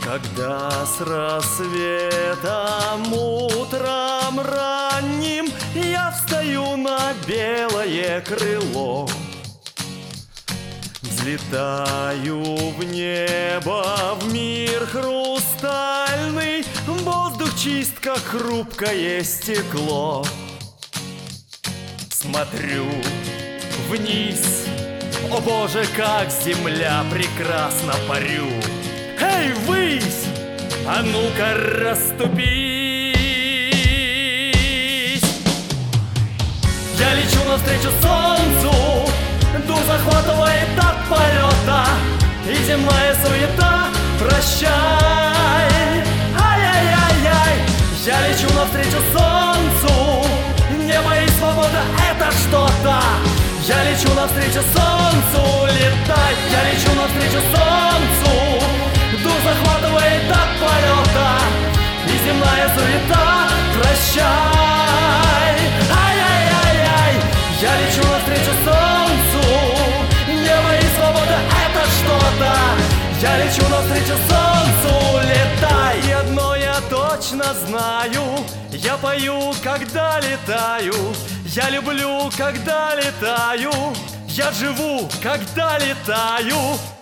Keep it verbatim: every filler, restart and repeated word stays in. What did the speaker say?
Когда с рассветом утром ранним я встаю на белое крыло, взлетаю в небо, в мир хрустальный, воздух чист, как хрупкое стекло. Смотрю вниз, о боже, как земля прекрасно парю. Эй, высь, а ну-ка расступись. Я лечу навстречу солнцу, дух захватывает от полета, и земная суета, прощай. Ай-яй-яй-яй, я лечу навстречу солнцу, небо и свобода — это что-то. Я лечу навстречу солнцу, летай. Я лечу навстречу солнцу, дух захватывает от полета, и земная суета, прощай. Ай-яй-яй-яй, я лечу навстречу солнцу, небо и свобода — это что-то. Я лечу навстречу солнцу, летай. И одно я точно знаю, я пою, когда летаю. Я люблю, когда летаю. Я живу, когда летаю.